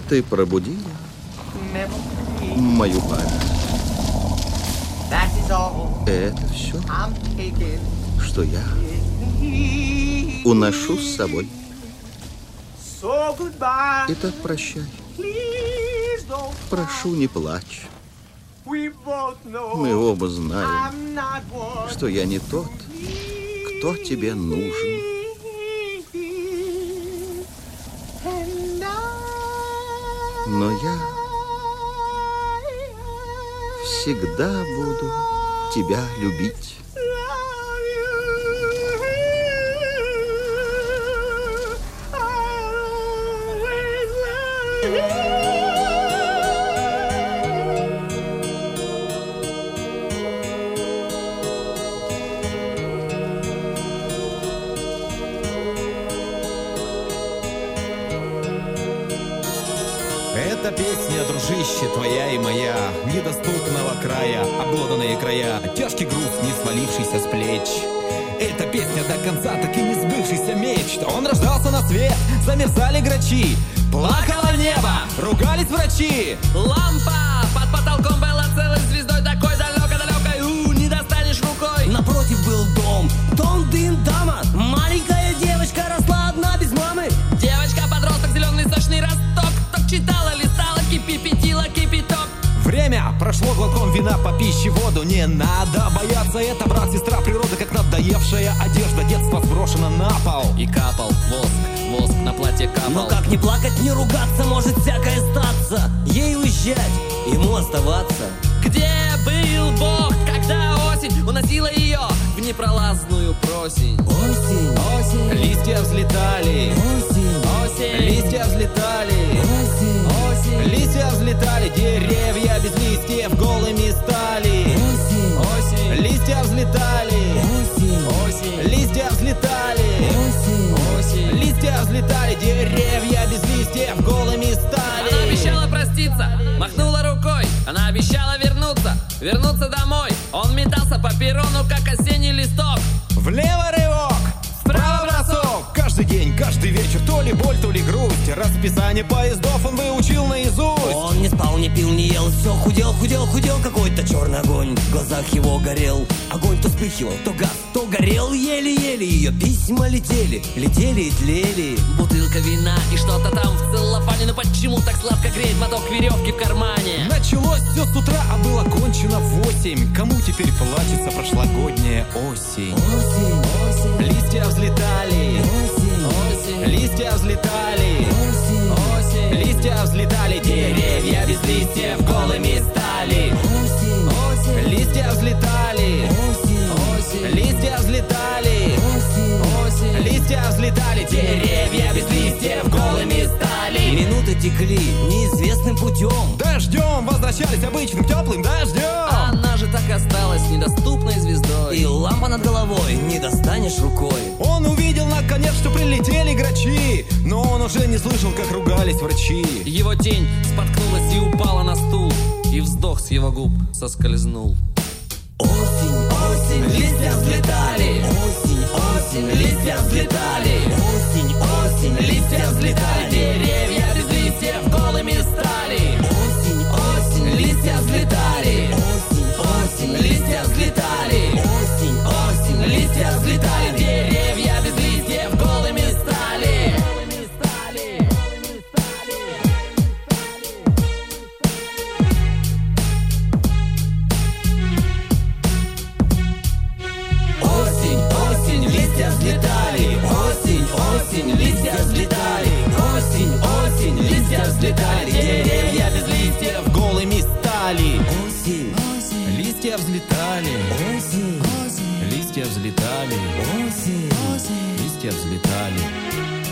Ты пробудила мою память. Это все, что я уношу с собой. Итак, прощай. Прошу, не плачь. Мы оба знаем, что я не тот, кто тебе нужен. Но я всегда буду тебя любить. Эта песня, дружище, твоя и моя, недоступного края, обглоданные края, тяжкий груз, не свалившийся с плеч. Эта песня до конца так и не сбывшийся меч. Он рождался на свет, замерзали грачи, плакало небо, ругались врачи. Лампа под потолком была целой звездой, такой далекой, не достанешь рукой. Напротив был дом, дым-дама, маленькая девочка росла одна без мамы. Девочка-подросток, зеленый сочный росток, так читала, листала, кипятила, кипяток. Время прошло глотком вина по пищеводу. Не надо бояться, это брат, сестра природа, как надоевшая одежда. Детство сброшено на пол. И капал воск на платье капал. Но как не плакать, не ругаться, может всякое статься. Ей уезжать, ему оставаться. Где был Бог, когда осень уносила ее в непролазную просень? Осень, Листья взлетали, листья взлетали, листья взлетали, деревья без листьев голыми стали. Листья взлетали, листья взлетали, листья взлетали, деревья без листьев голыми стали. Она обещала проститься, махнула рукой. Она обещала вернуться домой. Он метался по перрону, как осенний листок. Влево рывок, вправо бросок. Каждый день, каждый вечер, то ли боль, то ли грусть. Расписание поездов он выучил наизусть. Он не спал, не пил, не ел, все худел, какой-то черный огонь в глазах его горел. Огонь то вспыхивал, то газ, то горел, еле-еле. Ее письма летели и тлели. Бутылка вина и что-то там в целлофане. Но почему так сладко греет моток веревки в кармане? Началось все с утра, а было кончено в 8. Кому теперь плачется прошлогодняя осень? Листья взлетали, листья взлетали, листья взлетали, деревья без листьев голыми стали. Листья взлетали, листья взлетали, листья взлетали, деревья без листьев голыми стали. Минуты текли неизвестным путем. Дождем возвращались обычным теплым дождем. А она же так и осталась недоступной звездой. И лампа над головой не достанешь рукой. Он увидел наконец, что прилетели грачи, но он уже не слышал, как ругались врачи. Его тень споткнулась и упала на стул, и вздох с его губ соскользнул. Осень, Листья взлетали, листья взлетали. Осень, листья взлетали, деревья без листьев голыми стали. Осень, Листья взлетали, листья взлетали, листья взлетали, деревья без листьев голыми стали. Осень, листья взлетали. Осень, листья взлетали. Осень, листья взлетали. Деревья без листьев голыми стали. Листья взлетали, листья взлетали, листья взлетали.